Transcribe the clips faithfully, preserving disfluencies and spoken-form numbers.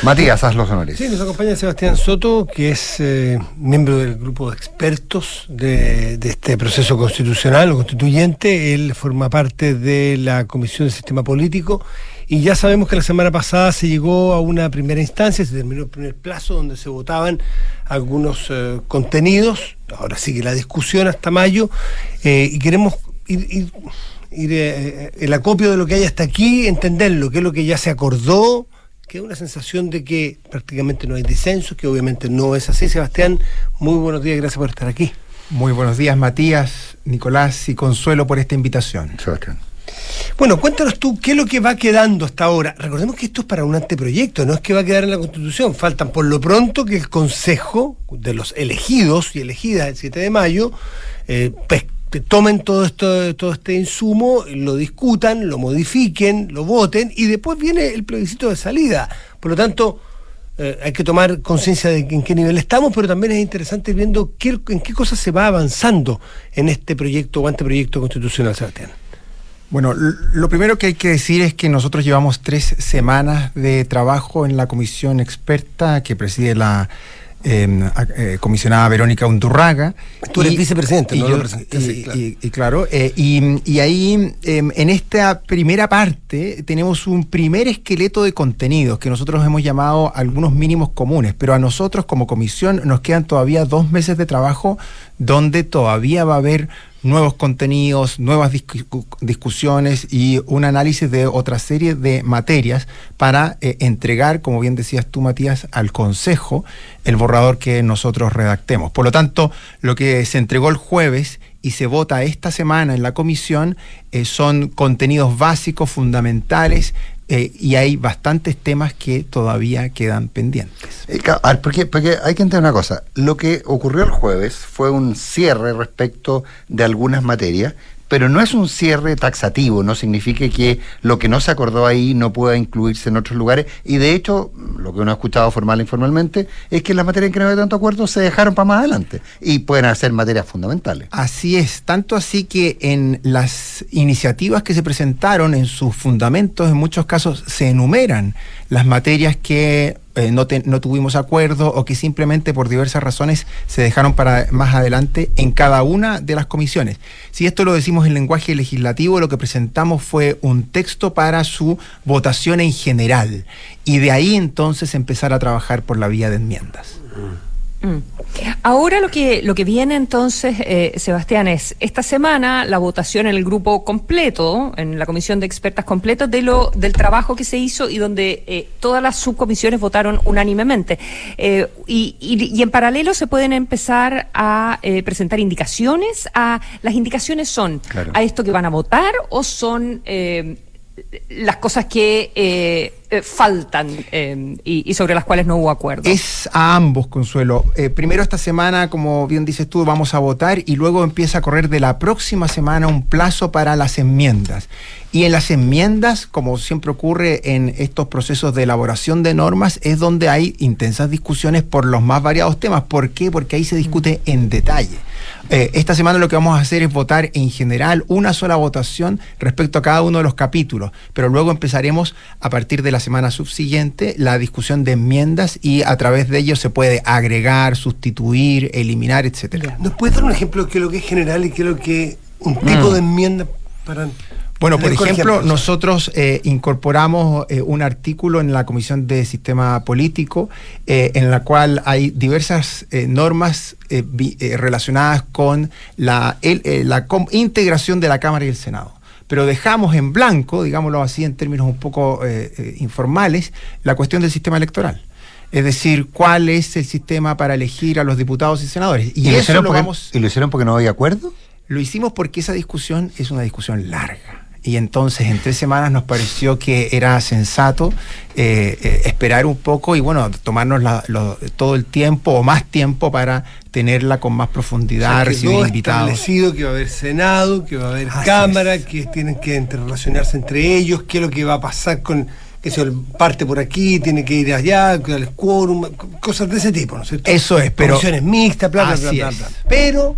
Matías, haz los honores. Sí, nos acompaña Sebastián Soto, que es eh, miembro del grupo de expertos de, de este proceso constitucional o constituyente. Él forma parte de la Comisión del Sistema Político y ya sabemos que la semana pasada se llegó a una primera instancia, se terminó el primer plazo donde se votaban algunos eh, contenidos. Ahora sigue la discusión hasta mayo eh, y queremos ir... ir ir eh, el acopio de lo que hay hasta aquí, entenderlo, qué es lo que ya se acordó, que es una sensación de que prácticamente no hay disenso, que obviamente no es así. Sebastián, muy buenos días, gracias por estar aquí. Muy buenos días, Matías, Nicolás y Consuelo, por esta invitación. Sebastián. Bueno, cuéntanos tú, ¿qué es lo que va quedando hasta ahora? Recordemos que esto es para un anteproyecto, no es que va a quedar en la Constitución. Faltan por lo pronto que el Consejo de los elegidos y elegidas el siete de mayo eh, pues, tomen todo esto, todo este insumo, lo discutan, lo modifiquen, lo voten y después viene el plebiscito de salida. Por lo tanto, eh, hay que tomar conciencia de en qué nivel estamos, pero también es interesante ir viendo qué, en qué cosas se va avanzando en este proyecto o anteproyecto constitucional, Sebastián. Bueno, lo primero que hay que decir es que nosotros llevamos tres semanas de trabajo en la comisión experta que preside la Eh, eh, comisionada Verónica Undurraga. Tú eres y, vicepresidente, y ¿no? Yo, lo y, sí, claro. Y, y claro, eh, y, y ahí eh, en esta primera parte tenemos un primer esqueleto de contenidos que nosotros hemos llamado algunos mínimos comunes, pero a nosotros como comisión nos quedan todavía dos meses de trabajo donde todavía va a haber nuevos contenidos, nuevas discu- discusiones y un análisis de otra serie de materias para eh, entregar, como bien decías tú, Matías, al Consejo el borrador que nosotros redactemos. Por lo tanto, lo que se entregó el jueves y se vota esta semana en la comisión eh, son contenidos básicos, fundamentales, eh, y hay bastantes temas que todavía quedan pendientes. Eh, a ver, porque, porque hay que entender una cosa. Lo que ocurrió el jueves fue un cierre respecto de algunas materias, pero no es un cierre taxativo, no significa que lo que no se acordó ahí no pueda incluirse en otros lugares, y de hecho, lo que uno ha escuchado formal e informalmente, es que las materias en que no hay tanto acuerdo se dejaron para más adelante, y pueden ser materias fundamentales. Así es, tanto así que en las iniciativas que se presentaron, en sus fundamentos, en muchos casos se enumeran las materias que Eh, no, te, no tuvimos acuerdo o que simplemente por diversas razones se dejaron para más adelante en cada una de las comisiones. Si esto lo decimos en lenguaje legislativo, lo que presentamos fue un texto para su votación en general y de ahí entonces empezar a trabajar por la vía de enmiendas. Mm. Ahora lo que lo que viene entonces, eh, Sebastián, es esta semana la votación en el grupo completo, en la comisión de expertas completas de lo del trabajo que se hizo y donde eh, todas las subcomisiones votaron unánimemente. Eh, y, y, y en paralelo se pueden empezar a eh, presentar indicaciones. A, ¿Las indicaciones son claro. a esto que van a votar o son eh, las cosas que eh, eh, faltan eh, y, y sobre las cuales no hubo acuerdo? Es a ambos, Consuelo. Eh, primero esta semana, como bien dices tú, vamos a votar y luego empieza a correr de la próxima semana un plazo para las enmiendas. Y en las enmiendas, como siempre ocurre en estos procesos de elaboración de normas, es donde hay intensas discusiones por los más variados temas. ¿Por qué? Porque ahí se discute en detalle. Eh, esta semana lo que vamos a hacer es votar en general una sola votación respecto a cada uno de los capítulos, pero luego empezaremos a partir de la semana subsiguiente la discusión de enmiendas y a través de ello se puede agregar, sustituir, eliminar, etcétera. ¿Nos puedes dar un ejemplo de qué es lo que es general y qué es lo que un tipo mm. de enmienda para... Bueno, por ejemplo, nosotros eh, incorporamos eh, un artículo en la Comisión de Sistema Político eh, en la cual hay diversas eh, normas eh, vi, eh, relacionadas con la, el, eh, la com- integración de la Cámara y el Senado. Pero dejamos en blanco, digámoslo así en términos un poco eh, eh, informales, la cuestión del sistema electoral. Es decir, cuál es el sistema para elegir a los diputados y senadores. Y, ¿Y, eso lo, lo porque, vamos... ¿Y lo hicieron porque no había acuerdo? Lo hicimos porque esa discusión es una discusión larga. Y entonces en tres semanas nos pareció que era sensato eh, eh, esperar un poco y bueno, tomarnos la, lo, todo el tiempo o más tiempo para tenerla con más profundidad, o sea, recibir invitados. Establecido que va a haber Senado, que va a haber Así Cámara, es. que tienen que interrelacionarse entre ellos, qué es lo que va a pasar con... que se parte por aquí, tiene que ir allá, que el quórum, cosas de ese tipo, ¿no es cierto? Eso es, pero... Comisiones mixtas, bla, bla, bla, bla, bla. Pero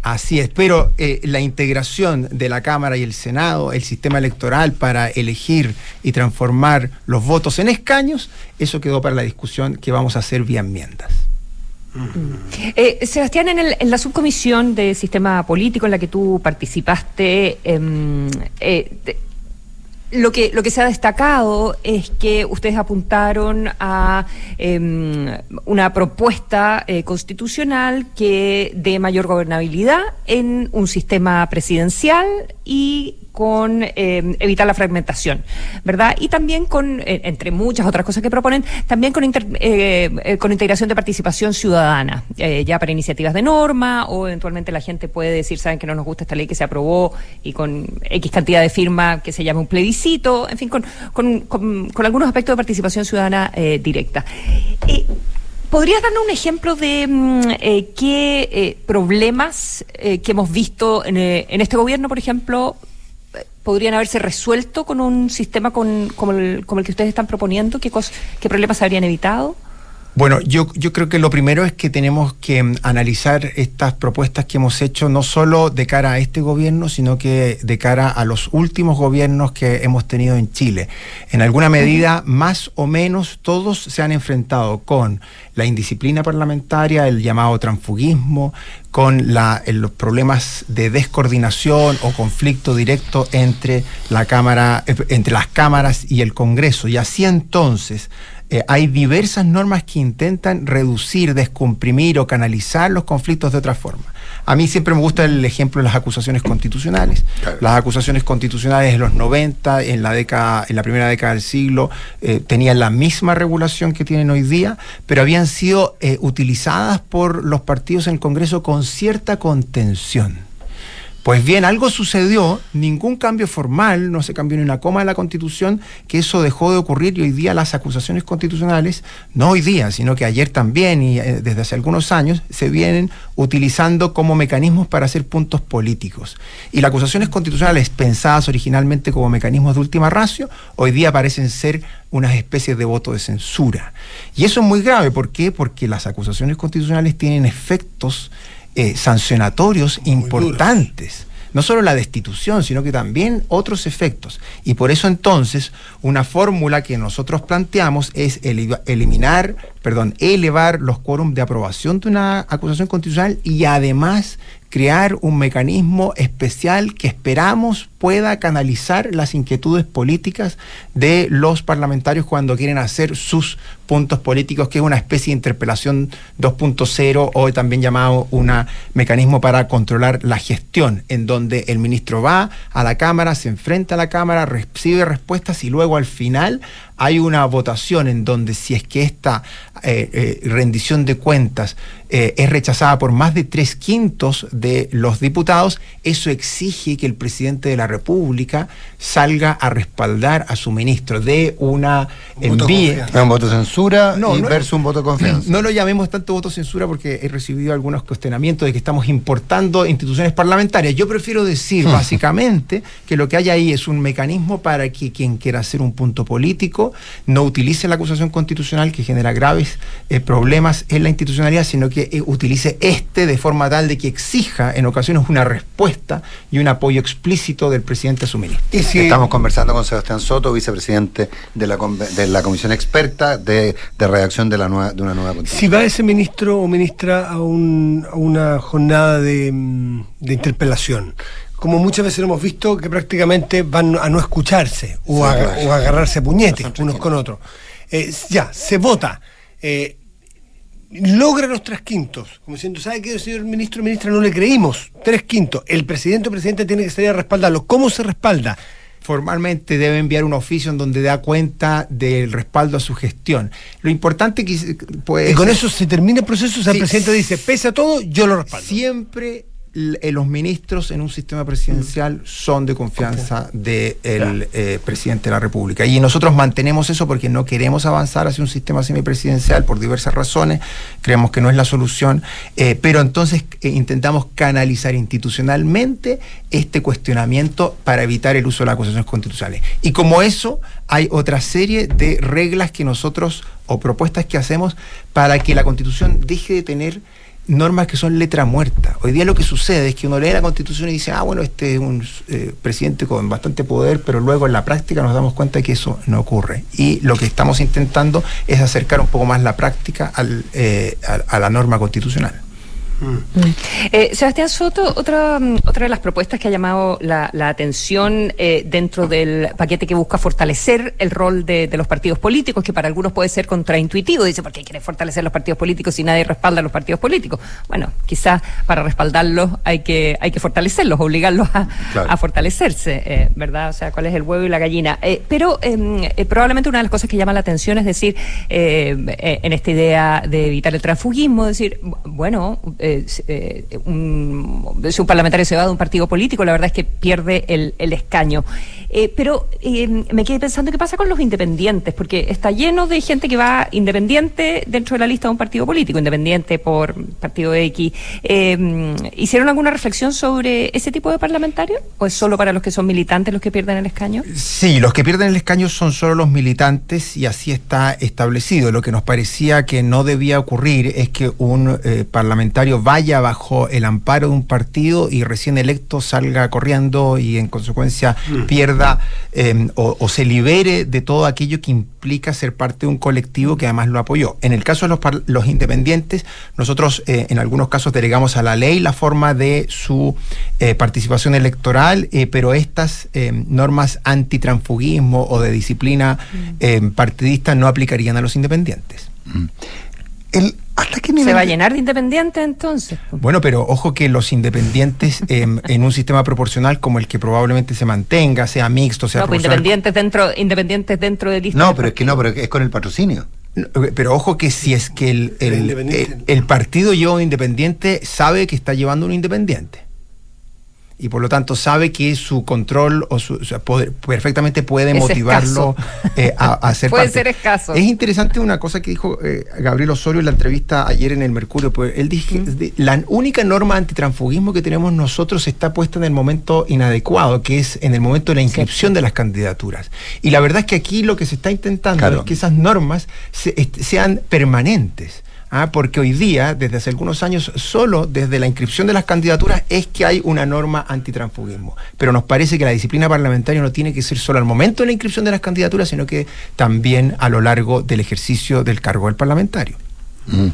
Así es, pero eh, la integración de la Cámara y el Senado, el sistema electoral para elegir y transformar los votos en escaños, eso quedó para la discusión que vamos a hacer vía enmiendas. Eh, Sebastián, en, el, en la subcomisión de sistema político en la que tú participaste, eh, eh, te, Lo que, lo que se ha destacado es que ustedes apuntaron a eh, una propuesta eh, constitucional que dé mayor gobernabilidad en un sistema presidencial y con eh, evitar la fragmentación, ¿verdad? Y también con, eh, entre muchas otras cosas que proponen, también con, inter, eh, eh, con integración de participación ciudadana, eh, ya para iniciativas de norma, o eventualmente la gente puede decir, saben que no nos gusta esta ley que se aprobó, y con X cantidad de firma que se llama un plebiscito, en fin, con, con, con, con algunos aspectos de participación ciudadana eh, directa. Eh, ¿Podrías darnos un ejemplo de eh, qué eh, problemas eh, que hemos visto en, eh, en este gobierno, por ejemplo, podrían haberse resuelto con un sistema con, como, el, como el que ustedes están proponiendo? ¿Qué, cos, qué problemas se habrían evitado? Bueno, yo, yo creo que lo primero es que tenemos que um, analizar estas propuestas que hemos hecho no solo de cara a este gobierno, sino que de cara a los últimos gobiernos que hemos tenido en Chile. En alguna medida, uh-huh. más o menos, todos se han enfrentado con la indisciplina parlamentaria, el llamado transfugismo, con la, el, los problemas de descoordinación o conflicto directo entre la Cámara, eh, entre las cámaras y el Congreso. Y así entonces Eh, hay diversas normas que intentan reducir, descomprimir o canalizar los conflictos de otra forma. A mí siempre me gusta el ejemplo de las acusaciones constitucionales. Claro. Las acusaciones constitucionales en los noventa, en la década, en la primera década del siglo, eh, tenían la misma regulación que tienen hoy día, pero habían sido eh, utilizadas por los partidos en el Congreso con cierta contención. Pues bien, algo sucedió, ningún cambio formal, no se cambió ni una coma de la Constitución, que eso dejó de ocurrir, y hoy día las acusaciones constitucionales, no hoy día, sino que ayer también y eh, desde hace algunos años, se vienen utilizando como mecanismos para hacer puntos políticos. Y las acusaciones constitucionales pensadas originalmente como mecanismos de última ratio, hoy día parecen ser unas especies de voto de censura. Y eso es muy grave, ¿por qué? Porque las acusaciones constitucionales tienen efectos Eh, sancionatorios muy importantes, duros. No solo la destitución, sino que también otros efectos. Y por eso entonces una fórmula que nosotros planteamos es el, eliminar, perdón, elevar los quórums de aprobación de una acusación constitucional y además crear un mecanismo especial que esperamos pueda canalizar las inquietudes políticas de los parlamentarios cuando quieren hacer sus puntos políticos, que es una especie de interpelación dos punto cero, o también llamado un mecanismo para controlar la gestión, en donde el ministro va a la Cámara, se enfrenta a la Cámara, recibe respuestas y luego al final hay una votación en donde, si es que esta eh, eh, rendición de cuentas eh, es rechazada por más de tres quintos de los diputados, eso exige que el presidente de la República salga a respaldar a su ministro, de una envíe. Un voto de censura no, y no, versus un voto de confianza. No lo llamemos tanto voto de censura porque he recibido algunos cuestionamientos de que estamos importando instituciones parlamentarias. Yo prefiero decir básicamente que lo que hay ahí es un mecanismo para que quien quiera hacer un punto político no utilice la acusación constitucional, que genera graves eh, problemas en la institucionalidad, sino que eh, utilice este de forma tal de que exija en ocasiones una respuesta y un apoyo explícito del presidente a su ministro. Y si estamos conversando con Sebastián Soto, vicepresidente de la, de la Comisión Experta de, de redacción de, la nueva, de una nueva Constitución. Si va ese ministro o ministra a, un, a una jornada de, de interpelación, como muchas veces hemos visto, que prácticamente van a no escucharse o, sí, a, claro. o a agarrarse a puñetes unos con otros. Eh, ya, se vota, eh, logra los tres quintos, como diciendo, ¿sabe qué, señor ministro o ministra? No le creímos, tres quintos. El presidente o presidente tiene que salir a respaldarlo. ¿Cómo se respalda? Formalmente debe enviar un oficio en donde da cuenta del respaldo a su gestión. Lo importante que pues, y con eso se termina el proceso, o sea, sí, el presidente dice, pese a todo, yo lo respaldo. Siempre los ministros en un sistema presidencial son de confianza del de eh, presidente de la República, y nosotros mantenemos eso porque no queremos avanzar hacia un sistema semipresidencial por diversas razones, creemos que no es la solución, eh, pero entonces eh, intentamos canalizar institucionalmente este cuestionamiento para evitar el uso de las acusaciones constitucionales. Y como eso, hay otra serie de reglas que nosotros, o propuestas que hacemos para que la Constitución deje de tener normas que son letra muerta. Hoy día lo que sucede es que uno lee la Constitución y dice, ah, bueno, este es un eh, presidente con bastante poder, pero luego en la práctica nos damos cuenta de que eso no ocurre. Y lo que estamos intentando es acercar un poco más la práctica al, eh, a, a la norma constitucional. Mm. Eh, Sebastián Soto, otra, otra de las propuestas que ha llamado la, la atención eh, dentro del paquete que busca fortalecer el rol de, de los partidos políticos, que para algunos puede ser contraintuitivo. Dice, ¿por qué quiere fortalecer los partidos políticos si nadie respalda a los partidos políticos? Bueno, quizás para respaldarlos hay que hay que fortalecerlos, obligarlos a, claro. a fortalecerse, eh, ¿verdad? O sea, ¿cuál es el huevo y la gallina? Eh, pero eh, eh, probablemente una de las cosas que llama la atención es decir, eh, eh, en esta idea de evitar el transfugismo, decir, bueno, Eh, eh, un, si un parlamentario se va de un partido político, la verdad es que pierde el, el escaño. Eh, pero eh, me quedé pensando qué pasa con los independientes, porque está lleno de gente que va independiente dentro de la lista de un partido político, independiente por partido X. Eh, ¿Hicieron alguna reflexión sobre ese tipo de parlamentarios? ¿O es solo para los que son militantes los que pierden el escaño? Sí, los que pierden el escaño son solo los militantes y así está establecido. Lo que nos parecía que no debía ocurrir es que un eh, parlamentario vaya bajo el amparo de un partido y recién electo salga corriendo y en consecuencia mm. pierda eh, o, o se libere de todo aquello que implica ser parte de un colectivo que además lo apoyó. En el caso de los, par- los independientes, nosotros eh, en algunos casos delegamos a la ley la forma de su eh, participación electoral, eh, pero estas eh, normas antitransfugismo o de disciplina mm. eh, partidista no aplicarían a los independientes. Mm. El, ¿Hasta qué nivel? ¿Se va a llenar de independientes entonces? Bueno, pero ojo que los independientes eh, en un sistema proporcional como el que probablemente se mantenga, sea mixto, sea no, pues independientes dentro, independientes dentro de lista. No, de pero es que no, pero es con el patrocinio. No, pero ojo que si es que el, el, el, el, el partido lleva un independiente, sabe que está llevando un independiente. Y por lo tanto sabe que su control o su, o sea, poder, perfectamente puede es motivarlo eh, a, a ser puede parte. ser escaso. Es interesante una cosa que dijo eh, Gabriel Osorio en la entrevista ayer en el Mercurio, pues él dijo mm. de, la única norma antitransfugismo que tenemos nosotros está puesta en el momento inadecuado, que es en el momento de la inscripción sí. de las candidaturas. Y la verdad es que aquí lo que se está intentando claro. es que esas normas se, est- sean permanentes. Ah, porque hoy día, desde hace algunos años, solo desde la inscripción de las candidaturas es que hay una norma antitransfugismo. Pero nos parece que la disciplina parlamentaria no tiene que ser solo al momento de la inscripción de las candidaturas, sino que también a lo largo del ejercicio del cargo del parlamentario. Mm.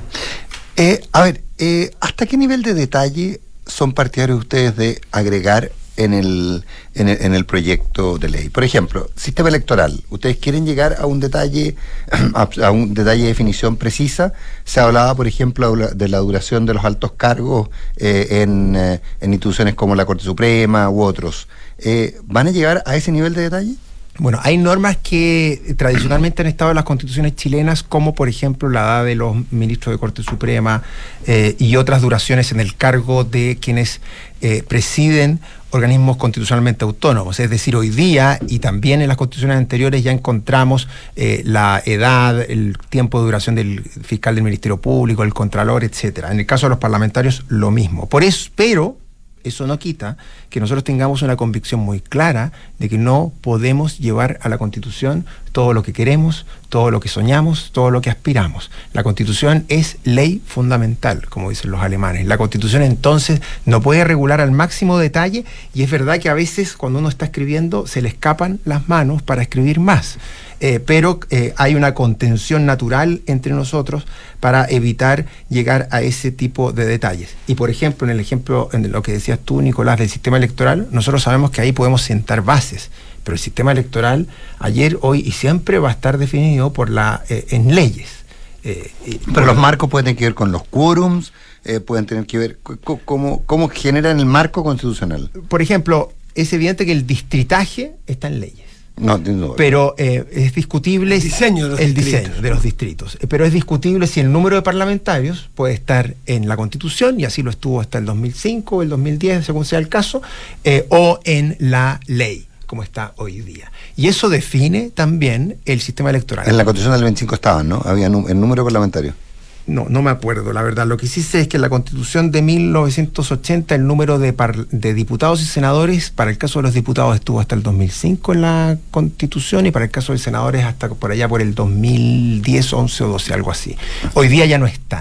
Eh, a ver, eh, ¿hasta qué nivel de detalle son partidarios ustedes de agregar en el, en el en el proyecto de ley? Por ejemplo, sistema electoral. ¿Ustedes quieren llegar a un detalle, a, a un detalle de definición precisa? Se hablaba, por ejemplo, de la duración de los altos cargos eh, en, eh, en instituciones como la Corte Suprema u otros. Eh, ¿Van a llegar a ese nivel de detalle? Bueno, hay normas que tradicionalmente han estado en las constituciones chilenas, como por ejemplo la edad de los ministros de Corte Suprema eh, y otras duraciones en el cargo de quienes eh, presiden organismos constitucionalmente autónomos. Es decir, hoy día y también en las constituciones anteriores ya encontramos eh, la edad, el tiempo de duración del fiscal del Ministerio Público, el contralor, etcétera. En el caso de los parlamentarios, lo mismo. Por eso, pero eso no quita que nosotros tengamos una convicción muy clara de que no podemos llevar a la Constitución todo lo que queremos, todo lo que soñamos, todo lo que aspiramos. La Constitución es ley fundamental, como dicen los alemanes. La Constitución entonces no puede regular al máximo detalle, y es verdad que a veces cuando uno está escribiendo se le escapan las manos para escribir más. Eh, pero eh, hay una contención natural entre nosotros para evitar llegar a ese tipo de detalles. Y por ejemplo, en el ejemplo, en lo que decías tú, Nicolás, del sistema electoral, nosotros sabemos que ahí podemos sentar bases, pero el sistema electoral ayer, hoy y siempre va a estar definido por la eh, en leyes. Eh, pero los marcos pueden tener que ver con los quórums, eh, pueden tener que ver c- c- cómo, cómo generan el marco constitucional. Por ejemplo, es evidente que el distritaje está en leyes. No, no, pero eh, es discutible el diseño, de los, el distritos. diseño de los distritos, pero es discutible si el número de parlamentarios puede estar en la Constitución, y así lo estuvo hasta el dos mil cinco o el dos mil diez, según sea el caso, eh, o en la ley, como está hoy día. Y eso define también el sistema electoral. En la Constitución del veinticinco estaban, ¿no? Había nu- el número parlamentario. No, no me acuerdo, la verdad. Lo que sí sé es que en la Constitución de mil novecientos ochenta el número de, par- de diputados y senadores, para el caso de los diputados estuvo hasta el dos mil cinco en la Constitución, y para el caso de senadores hasta por allá por el dos mil diez, once o doce, algo así. Hoy día ya no están.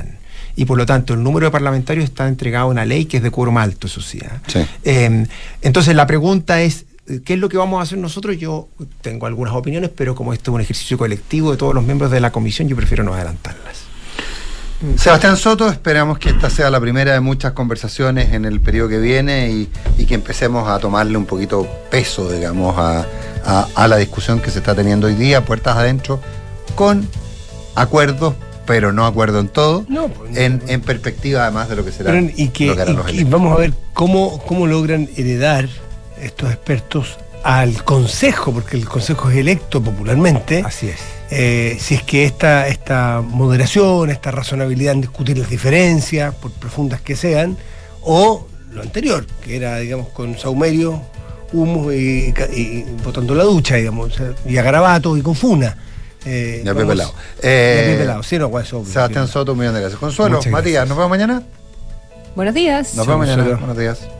y por lo tanto el número de parlamentarios está entregado a una ley que es de quórum alto, eso sí. ¿eh? Sí. Eh, entonces la pregunta es, ¿qué es lo que vamos a hacer nosotros? Yo tengo algunas opiniones, pero como esto es un ejercicio colectivo de todos los miembros de la comisión, yo prefiero no adelantarlas. Sebastián Soto, esperamos que esta sea la primera de muchas conversaciones en el periodo que viene y, y que empecemos a tomarle un poquito peso, digamos, a, a, a la discusión que se está teniendo hoy día, puertas adentro, con acuerdos, pero no acuerdo en todo, no, pues, en, en perspectiva además de lo que será. Pero, y que, lo que harán los y, y electos. vamos a ver cómo, cómo logran heredar estos expertos al Consejo, porque el Consejo es electo popularmente. Así es. Eh, si es que esta, esta moderación, esta razonabilidad en discutir las diferencias, por profundas que sean, o lo anterior, que era, digamos, con saumerio, humo y, y, y botando la ducha, digamos, o sea, y a garabato y con funa. Eh, Y a vamos- Pepe Lao. y a Eh, Pepe Lao, sí, no, pues, eso, Sebastián Soto, un millón de gracias. Consuelo, Muchas Matías, gracias. nos vemos mañana. Buenos días. Nos vemos mañana. Consuelo. Buenos días.